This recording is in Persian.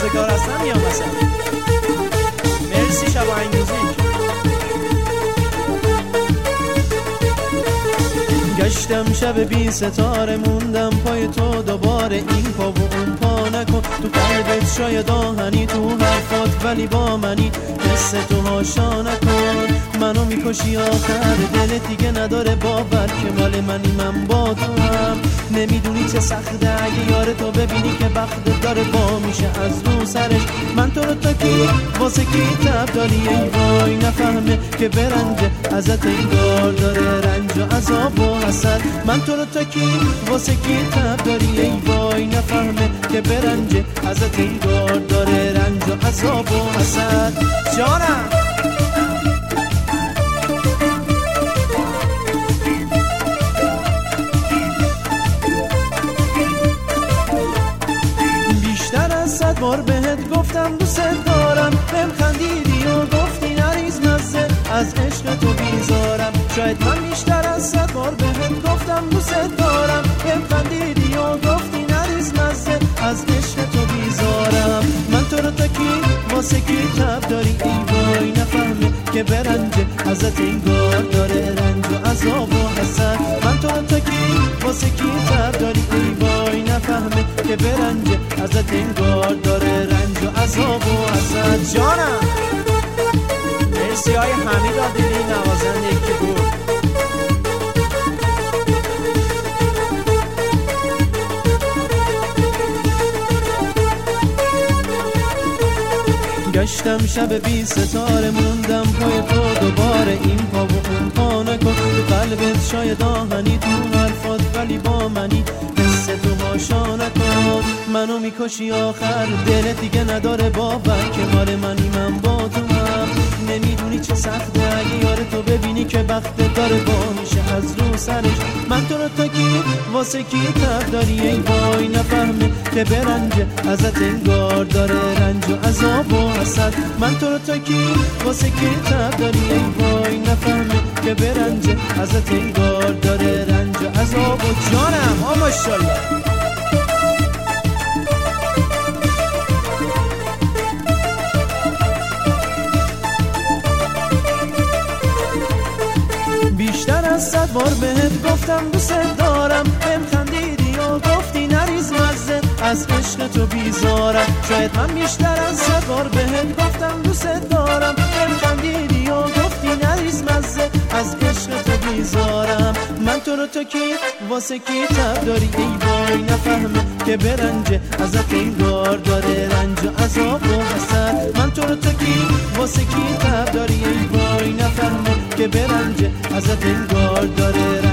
کار هستم یا مثلا مرسی شب انگیزی. گشتم شب بی ستاره موندم پای تو دوباره این پا و اون پا نکن تو قلبت شاید آهنی تو حرفات ولی با منی حس تو هاشا نکن منو میکشی آخر دلت دیگه نداره باور که مال منی من با تو هم نمیدونی چه سخته اگه یار تو ببینی که بختت داره با میشه از رو سرش من تو رو تا کی واسه کی تب داری ای وای نفهمه که برنجه ازت انگار داره رنج و عذاب و حسد من تو رو تا کی واسه کی تب داری ای وای نفهمه که برنجه ازت انگار داره رنج و عذاب و حسد جانم بار بهت گفتم دوست دارم بهم خندیدی و گفتی نریز مزه از عشق تو بیزارم شاید من بیشتر از 100 بار بهت گفتم دوست دارم بهم خندیدی و گفتی نریز مزه از عشق تو بیزارم من تو رو تا کی واسه کی تب داری ای وای نفهمه که برنجه ازت انگار داره رنج و عذاب و حسد من تو رو تا کی واسه کی تب داری ای وای نفهمه که برنجه ازت انگار داره رنج و عذاب و حسد جانم مرسی های حمید عادلی نوازنده که بود گشتم شب بی ستاره موندم پای تو دوباره این پا و اون پا نکن تو قلبت شاید آهنی تو حرفات ولی با منی حس تو هاشا نکن منو میکشی آخر دلت دیگه نداره باور که مال منی من با تو هم نمیدونی چه سخته اگه یار تو ببینی که بختت داره با میشه از رو سرش من تو رو تا کی واسه کی تب داری ای وای نفهمه که برنجه ازت انگار داره رنج و عذاب و حسد من تو رو تا کی واسه کی تب داری ای وای نفهمه که برنجه ازت انگار داره رنج و عذاب و جانم آ ماشاءالله بیشتر از 100 بار بهت گفتم دوست دارم بهم خندیدی و گفتی نریز مزه از عشق تو بیزارم شاید من بیشتر از 100 بار بهت گفتم دوست دارم بهم خندیدی و گفتی نریز مزه از عشق تو بیزارم من تو رو تا کی واسه کی تب داری ای وای نفهمه که برنجه ازت انگار داره رنج و عذاب و حسد من تو رو تا کی واسه کی تب داری ای وای نفهمه که برنجه ازت انگار داره